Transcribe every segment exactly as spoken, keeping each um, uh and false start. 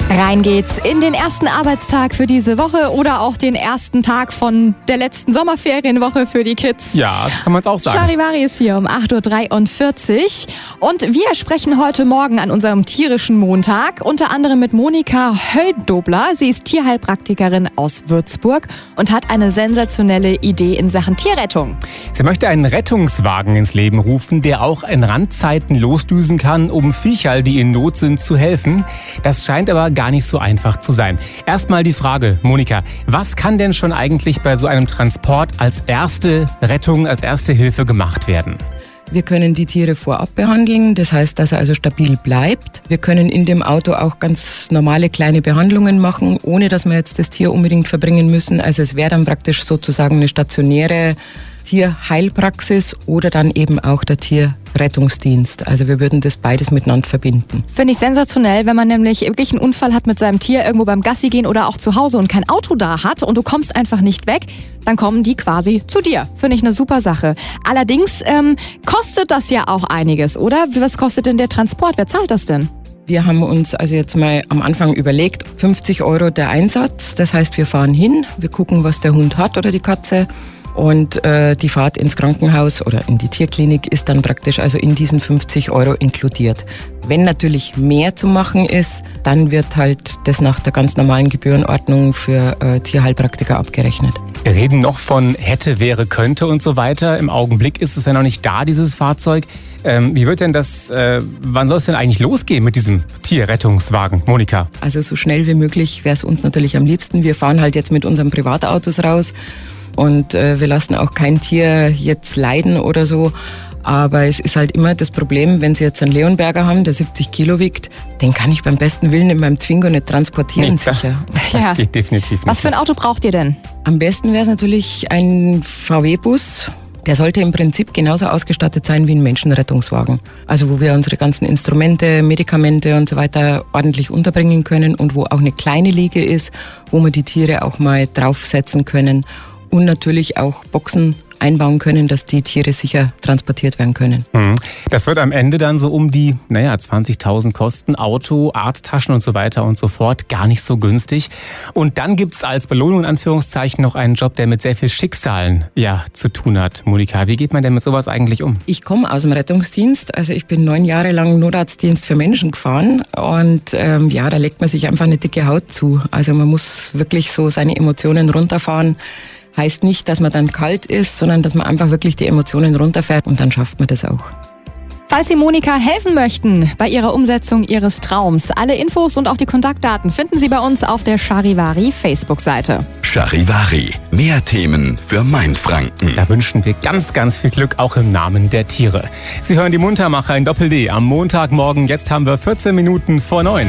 Rein geht's in den ersten Arbeitstag für diese Woche oder auch den ersten Tag von der letzten Sommerferienwoche für die Kids. Ja, so kann man es auch sagen. Charivari ist hier um acht Uhr dreiundvierzig und wir sprechen heute Morgen an unserem tierischen Montag unter anderem mit Monika Höldobler. Sie ist Tierheilpraktikerin aus Würzburg und hat eine sensationelle Idee in Sachen Tierrettung. Sie möchte einen Rettungswagen ins Leben rufen, der auch in Randzeiten losdüsen kann, um Viecherl, die in Not sind, zu helfen. Das scheint aber gar nicht so einfach zu sein. Erstmal die Frage, Monika, was kann denn schon eigentlich bei so einem Transport als erste Rettung, als erste Hilfe gemacht werden? Wir können die Tiere vorab behandeln, das heißt, dass er also stabil bleibt. Wir können in dem Auto auch ganz normale kleine Behandlungen machen, ohne dass wir jetzt das Tier unbedingt verbringen müssen. Also es wäre dann praktisch sozusagen eine stationäre Tierheilpraxis oder dann eben auch der Tierrettungsdienst. Also wir würden das beides miteinander verbinden. Finde ich sensationell, wenn man nämlich wirklich einen Unfall hat mit seinem Tier irgendwo beim Gassi gehen oder auch zu Hause und kein Auto da hat und du kommst einfach nicht weg, dann kommen die quasi zu dir. Finde ich eine super Sache. Allerdings ähm, kostet das ja auch einiges, oder? Was kostet denn der Transport? Wer zahlt das denn? Wir haben uns also jetzt mal am Anfang überlegt, fünfzig Euro der Einsatz. Das heißt, wir fahren hin, wir gucken, was der Hund hat oder die Katze. Und äh, die Fahrt ins Krankenhaus oder in die Tierklinik ist dann praktisch also in diesen fünfzig Euro inkludiert. Wenn natürlich mehr zu machen ist, dann wird halt das nach der ganz normalen Gebührenordnung für äh, Tierheilpraktiker abgerechnet. Wir reden noch von hätte, wäre, könnte und so weiter. Im Augenblick ist es ja noch nicht da, dieses Fahrzeug. Ähm, wie wird denn das, äh, wann soll es denn eigentlich losgehen mit diesem Tierrettungswagen, Monika? Also so schnell wie möglich wäre es uns natürlich am liebsten. Wir fahren halt jetzt mit unseren Privatautos raus. Und äh, wir lassen auch kein Tier jetzt leiden oder so. Aber es ist halt immer das Problem, wenn Sie jetzt einen Leonberger haben, der siebzig Kilo wiegt, den kann ich beim besten Willen in meinem Twingo nicht transportieren, nee, sicher. Das ja. geht definitiv nicht. Was für ein Auto braucht ihr denn? Am besten wäre es natürlich ein V W-Bus. Der sollte im Prinzip genauso ausgestattet sein wie ein Menschenrettungswagen. Also wo wir unsere ganzen Instrumente, Medikamente und so weiter ordentlich unterbringen können und wo auch eine kleine Liege ist, wo wir die Tiere auch mal draufsetzen können. Und natürlich auch Boxen einbauen können, dass die Tiere sicher transportiert werden können. Das wird am Ende dann so um die, naja, zwanzigtausend kosten. Auto, Arzttaschen und so weiter und so fort. Gar nicht so günstig. Und dann gibt's als Belohnung in Anführungszeichen noch einen Job, der mit sehr viel Schicksalen ja, zu tun hat. Monika, wie geht man denn mit sowas eigentlich um? Ich komme aus dem Rettungsdienst. Also ich bin neun Jahre lang Notarztdienst für Menschen gefahren. Und ähm, ja, da legt man sich einfach eine dicke Haut zu. Also man muss wirklich so seine Emotionen runterfahren. Heißt nicht, dass man dann kalt ist, sondern dass man einfach wirklich die Emotionen runterfährt und dann schafft man das auch. Falls Sie Monika helfen möchten bei ihrer Umsetzung ihres Traums, alle Infos und auch die Kontaktdaten finden Sie bei uns auf der Charivari Facebook-Seite. Charivari, mehr Themen für Mainfranken. Da wünschen wir ganz, ganz viel Glück, auch im Namen der Tiere. Sie hören die Muntermacher in Doppel-D am Montagmorgen. Jetzt haben wir vierzehn Minuten vor neun.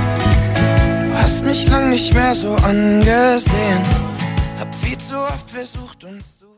Du hast mich lang nicht mehr so angesehen. Hab viel zu oft versucht uns zu